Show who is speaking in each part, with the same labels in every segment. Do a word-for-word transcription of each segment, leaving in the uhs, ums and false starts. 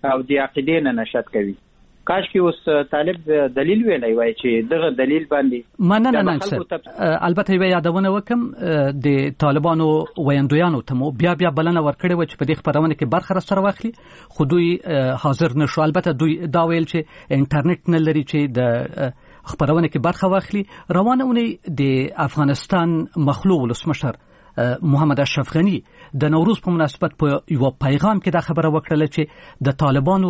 Speaker 1: او د عقیدې نه نشد کوي. کاش کې اوس طالب دلیل ویلی وای چې دغه دلیل باندې
Speaker 2: مننه نه البته یو یادونه وکم د طالبانو ویندویانو ته مو بیا بیا بلنه ورکړې و چې په دې خبرونه کې برخه سره واخلي، خو دوی حاضر نشو. البته دوی دا ویل چې انټرنیټ نه لري چې د خبرونه کې برخه واخلي. روانه اونۍ د افغانستان مخلوع ولسمشر محمد اشرف غنی د نوروز په مناسبت په یو پیغام کې دا خبره وکړه چې د طالبانو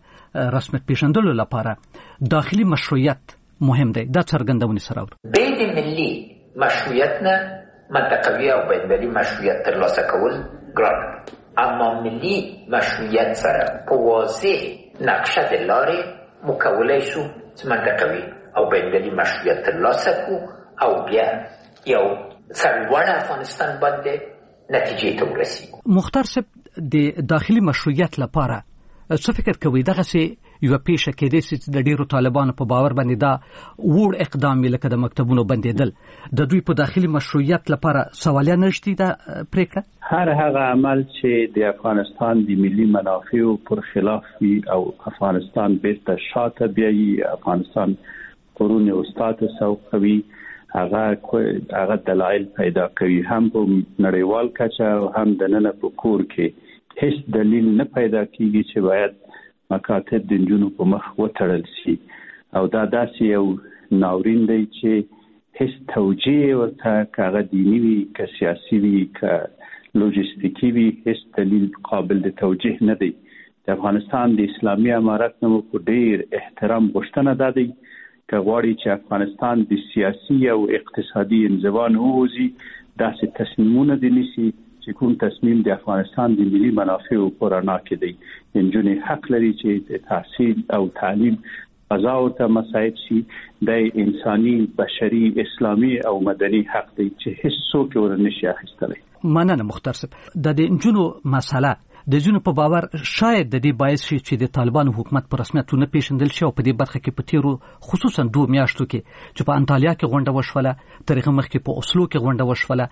Speaker 2: د رسمیت پیژندلو لپاره داخلي مشروعیت مهم دی. دا څرګندونه سره ور
Speaker 3: به د ملي مشروعیت نه منطقوي او بین‌المللي مشروعیت ترلاسه کول ګران، اما ملي مشروعیت سره په واضح نقشه د لارې مکولای شو چې منطقوي او بین‌المللي مشروعیت ترلاسه کو او بیا یو سرلوړ افغانستان باندې نتیجې ته ورسیږو.
Speaker 2: مختار صاحب د داخلي مشروعیت لپاره څه فکر کوي؟ دغه سي یو پیښه کېدای چې د ډیرو طالبانو په باور باندې دا وړ اقدام لکه د مکتبونو بندیدل د دوی په داخلي مشروعیت لپاره سوالیا نشتی دا پریکړه؟
Speaker 4: هر هغه عمل چې د افغانستان د ملي منافعو پر خلاف وي او افغانستان بیرته شاته بیایي، افغانستان قرون استاد سوقوي، هغه هغه دلایل پیدا کوي. هم په نړیوال کچه او هم د نن په کور کې هیڅ دلیل نه پیدا کیږي چې باید مکاتب د نجونو په مخ وتړل شي، او دا داسې یو ناورین دی چې هیڅ توجیه ورته کاغه دینی وي که سیاسي وي که لوجستیکی وي، هیڅ دلیل قابل د توجیه نه دی. د افغانستان د اسلامي امارت نه په ډیر احترام غوښتنه ده دی که غواړي چې افغانستان د سیاسي او اقتصادي انزوا نه ووځي، داسې تصمیمونه دې نیسي چې کوم تصمیم د افغانستان د ملي منافعو په رڼا کې دی. نجونې حق لري چې د تحصیل او تعلیم فضا ورته مساعد شي. د انساني بشري اسلامي او مدني حق دی چې هیڅ څوک ورنه شي اخیستلی.
Speaker 2: مننه مختار صاحب. د نجونو مسله د ځینو په باور شاید د دې باعث شي چې د طالبانو حکومت په رسمیت نه پیژندل شي، او په دې برخه کې په تیرو خصوصا دوه میاشتو کې چې په انټالیا کې غونډه وشوله، تر هغه مخکې په اوسلو کې غونډه وشوله،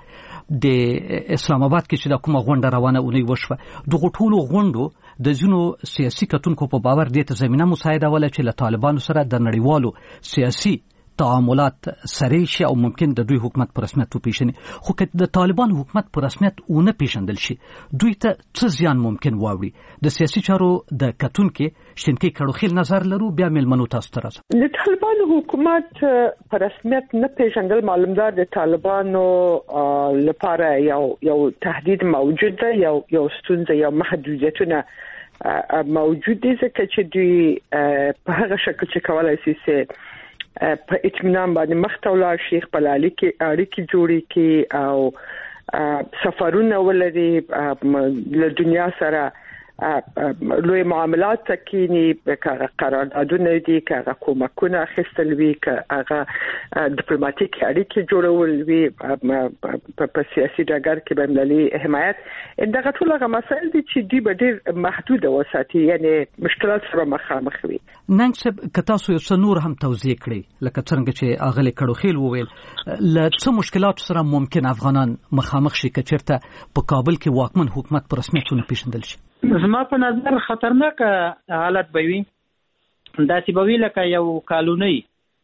Speaker 2: د اسلام آباد کې چې د کومه غونډه روانه اونۍ وشوه، دغه ټولو غونډو د ځینو سیاسي کتونکو په باور دې ته زمينه مساعده ولا چې له طالبانو سره د نړیوالو سیاسي تعاملات سره شي او ممکن د دوی حکومت پر رسمیت وپیژني. خو که د طالبان حکومت پر رسمیت ونه پیژندل شي، دوی ته څه زیان ممکن واوړي؟ د سیاسي چارو د کتونکو شینکی کړوخیل نظر لرو. بیا ملمنو تاسو ته راځم.
Speaker 5: د طالبان حکومت پر رسمیت نه پیژندل معلومدار د طالبانو لپاره یو یو تهدید موجود ده، یو یو ستونزه، یو محدودیتونه موجود دي، ځکه چې دوی په هغه شکل چې کولای شي چې په اطمینان باندې مخته ولاړ شي، خپل اړیکې جوړې کړي او سفرونه ولري له دنیا سره، لوی معاملات تکینی که قراردادونه دي، که کومکونه اخیستل وي، که هغه ډیپلوماټیک اړیکې جوړول وي په سیاسي ډګر کې بین‌المللي حمایت. دغه ټول هغه مسایل دي چې دوی به ډېر محدود وساتي، یعنی مشکلات سره مخامخ وي.
Speaker 2: نن څه که تاسو یو څه نور هم توضیح کړئ، لکه څنګه چې اغلی کړوخیل وویل، له څه مشکلات سره ممکن افغانان مخامخ شي که چېرته په کابل کې واکمن حکومت په رسمیت ونه پیژندل شي؟
Speaker 1: زما په نظر خطرناک حالت به وي. داسې به وي لکه یو کالونی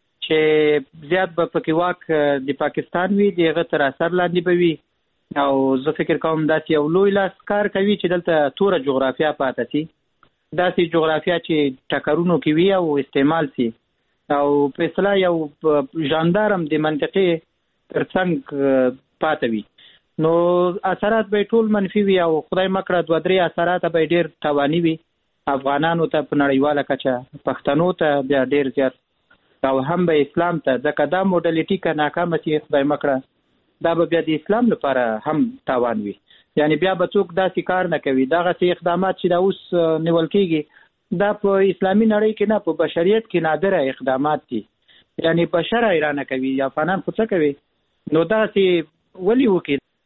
Speaker 1: چې زیات به پکې واک د پاکستان وي، د هغه تر اثر لاندې به وي، او زه فکر کوم داسې یو لوی لاس کار کوي چې دلته توره جغرافیا پاتې شي، داسې جغرافیا چې ټکرونو کې وي او استعمال شي، او په اصطلاح یو ژاندارم د منطقې ترڅنګ پاتې وي. نو اثرات به ټول منفي وي، او خدای مکړه دوه درې اثرات به ډېر تاواني وي افغانانو ته په نړیواله کچه، پښتنو ته بیا ډېر زیات، او هم به اسلام ته، ځکه دا موډلیټي که ناکامه شي خدای مکړه دا به بیا د اسلام لپاره هم تاوان وي. یعنی بیا به څوک داسې کار نه کوي. دغسې اقدامات چې دا اوس نیول کېږي دا په اسلامي نړۍ کې نه، په بشریت کې نادره اقدامات دي. یعنی بشر ایرانه کوي، افغانان خو څه کوي؟ نو داسې ولې وکړي؟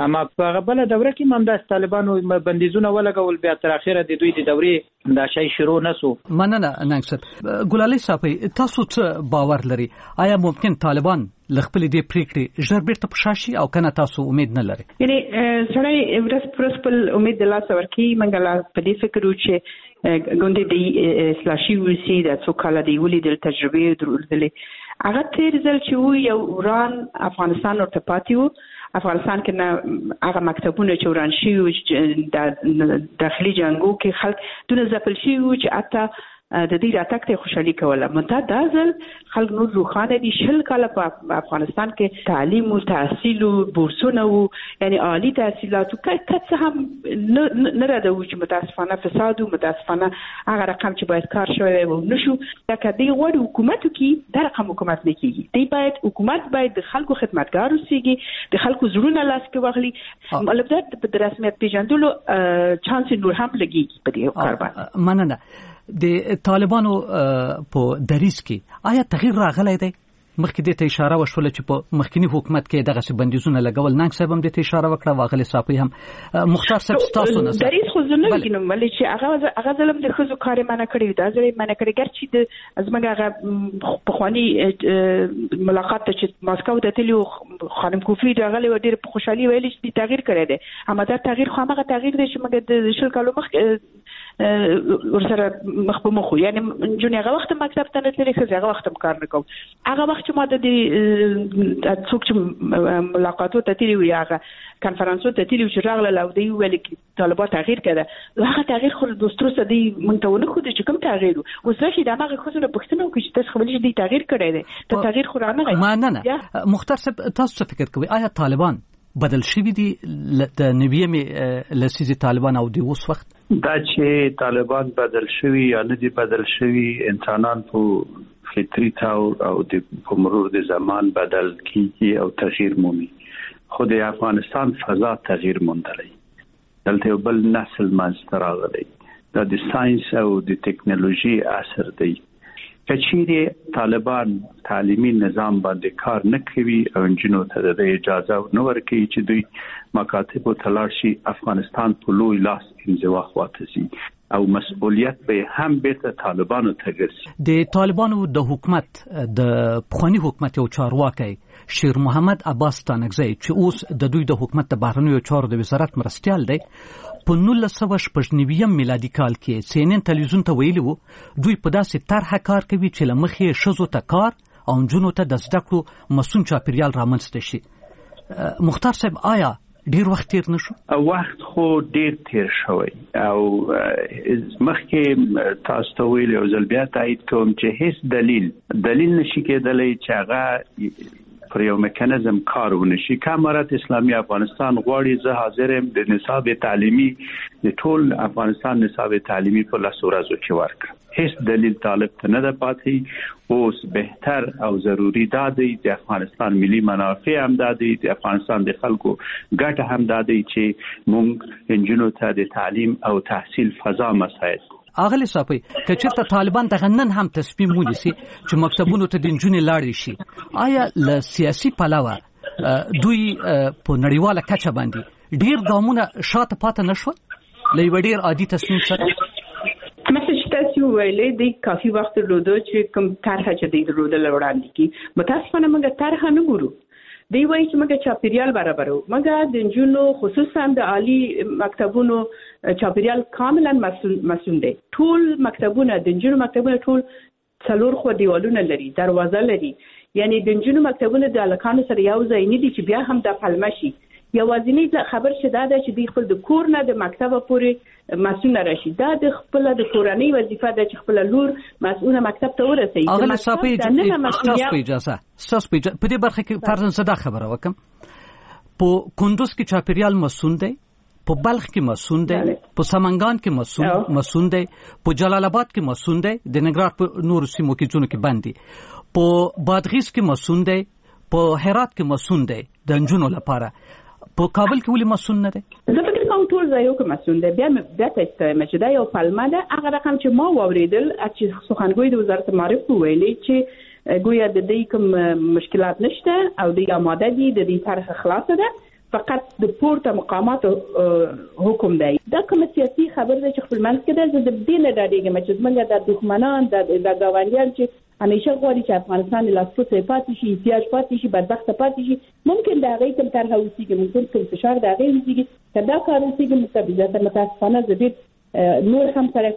Speaker 1: اما په هغه بل دوره کې هم د طالبانو بندیزونه ولګول، بیا تر اخره د دوی د دورې دا شی شروع نسو.
Speaker 2: مننه ننګ صاحب. ګلالي صاحب تاسو څه باور لري؟ آیا ممکن طالبان لخپل دې پریکړې ژر بیرته پښاشي او کنه تاسو امید نه لري؟
Speaker 6: یعنی سړی ورس پرسپل امید د لاس ورکی منګلا په دې فکر و چې ګوندې د اسلامي وسی د څو کال دی ولې د تجربه درلودلې هغه تیر ځل چې و یو وران افغانستان ورته پاتې و. افغانستان کې نه هغه مکتبونه چې وران شي او د داخلي جنگو کې خلک دونه ځپل شي چې اته د دې راتګ ته خوشحالي کوله. مته دا ځل خلک نور روخانه دي شل کاله په افغانستان کې تعلیم او تحصیل او بورسونه او یعنی عالی تحصیلات او کڅ هم نه راځو چې متاسفانه فساد او متاسفانه هغه رقم چې باید کار شوی و نشو. دا کدی غوړ حکومت کې دا رقم حکومت نه کیږي. دی باید حکومت باید د خلکو خدمتګار اوسېږي، د خلکو زړونه لاس کې واخلي. البته په رسمیت پیژندلو چانس نور هم لګي په دې کار باندې.
Speaker 2: مننه. د طالبانو په دریس کې آیا تغییر راغلی دی؟ مخکې د ته اشاره وشوله چې په مخکنی حکومت کې دغه څه بندیزونه لګول. ننګ صاحب هم د ته اشاره وکړه، واغلی صاحب هم مختار صاحب تاسو نه
Speaker 6: دریس خو زه نه وینم ولې چې هغه هغه ظلم د خزو کار منع کړی دا ځلې منع کړی ګرچې د ازمنګ هغه په خواني ملاقات ته چې ماسکو ته تلو خانم کوفی دغه له ډېر په خوشحالي ویل چې تغییر کړی دی. اما دا تغییر خو هغه تغییر دی چې موږ د شل کالو مخ ورسره مخ په مخ یعنی جون هغه وخت مکتب ته نه تللی هغه وخت کار نه کوم. هغه وخت چې ما د دې څوک چې ملاقاتو ته تللی وي هغه کانفرنسو ته تللی چې راغله لو دی ویل کې طالبات تغییر کړه هغه تغییر خو د سترو سدي منتونه خو د کوم تغییر او زه دا هغه خو نه پښتنه کوم چې تاسو خو ولې دې تغییر کړی دی ته تغییر خو را نه
Speaker 2: ما نه نه مختار صاحب تاسو فکر کوي آیا طالبان بدل شوی دي د نویمه لسیزي طالبان او د اوس وخت
Speaker 4: دا چې طالبان بدل شوی یا نه دي بدل شوی انسانان په فطري تور او د مرور د زمان بدل کیږي او تغییر مومي. خو د افغانستان فضا تغییر موندلی دلته بل نسل منځته راغلی دا د ساينس او د ټکنالوژي اثر دی. کچېره طالبان تعلیمي نظام باندې کار نه کوي او انجینو ته د اجازه نه ورکوي چې دوی مکاتب او تلاشي افغانستان په لوی لاس انزوا خواته او مسؤلیت به هم بیرته طالبانو ته ګرځي.
Speaker 2: د طالبانو د حکومت د پخوانی حکومت او چارواکي شیر محمد عباس تانکزی چې اوس د دوی د حکومت د بهرنیو چارو د وزارت مرستيال دی په نولس سوه شپږ نوي میلادي کال کې سی ان ان تلویزیون ته ویلي وو دوی په داسې طرحه کار کوي چې لمخې شزو ته کار او جنونو ته د زده کړو مسون چاپیریال رامنځته شي. مختار صاحب آیا ډیر وخت تیر نشو؟
Speaker 4: وخت خو ډیر تیر شوی او مخکې تاسو ته ویل او ځل بیا تایید کوم چې هیڅ دلیل دلیل نشي کېدلی چې هغه پر یو میکانیزم کار ونشي. کامرات اسلامي افغانستان غواړي زه حاضرم د نصاب تعلیمي د ټول افغانستان نصاب تعلیمي په لاس ورځو کې ورکړم. هیڅ دلیل طالب ته نه ده پاتې. اوس بهتر او ضروری دا دی د افغانستان ملي منافع هم دا دی د افغانستان د خلکو ګټه هم دا دی چې موږ انجینو ته د تعلیم او تحصیل فضا مساعد
Speaker 2: اغلی صاحب کچته طالبان د غنن هم تصمیم ونیسي چې مکتبونو ته د انجونې لاړ شي آیا له سیاسي پلاوه دوی په نړیواله کچه باندې ډیر ګامونه شاته پاتې نشو لې وړیر عادي تصمیم سره
Speaker 6: مسج تاسو ویلې د کافي وخت درلوده چې کوم طرحه چې د درلوده وړاندې کی متاسفانه موږ طرحه نه ګورو. دی وایي چې موږ چاپیریال برابرو موږ د انجونو خصوصا د عالی مکتبونو چاپیریال کاملا مسئول دی. ټول مکتبونه د انجونو مکتبونه ټول څلور خو دیوالونه لري دروازه لري یعنی د انجونو مکتبونه د الکانو سره یو ځای نه دي چې بیا هم د پلمه شي. یوازینی خبر شته دا چې د خپل د کور نه د مکتبه پورې مسؤل راشي. دا د خپل د کورنۍ وظیفه ده چې خپل لور مسؤله مکتب ته ورسوي.
Speaker 2: اغله صاحب تاسو اجازه تاسو په دې برخه کې فرض زده خبره وکم. په کندوز کې چاپیریال مسؤل دی، په بلخ کې مسؤل دی، په سمنګان کې مسؤل مسؤل دی، په جلال آباد کې مسؤل دی، د ننګرهار په نور سیمو کې جون کې باندې په بادغیس کې مسؤل دی، په هرات کې مسؤل دی د انجونو لپاره. په کابل کې ولې مسؤل نه دی؟
Speaker 6: زه فکر کوم ټول ځایو کې مسؤل دی. بیا بیا تاسو چې دا یو پلمه ده هغه رقم چې ما واوریدل چې سخنګوی د وزارت معارف ویلي چې ګویا د دې کوم مشکلات نشته او د آماده دي د دې طرح خلاصه ده فقط د پورته مقاماتو حکم دی. دا کوم سیاسي خبره ده چې خپل منځ کې ده د دې نه ډاډېږم چې زمونږ د دښمنان د ګاونډیان چې همیشه غواړي چې افغانستان له لاسپوڅه پاتې شي، احتیاج پاتې شي، بدبخت پاتې شي. ممکن دا غي کوم طرح وسیږي، ممکن کوم فشار دا غي وسیږي، کدا کار وسیږي متبعه متاسفانه زبید نور هم سره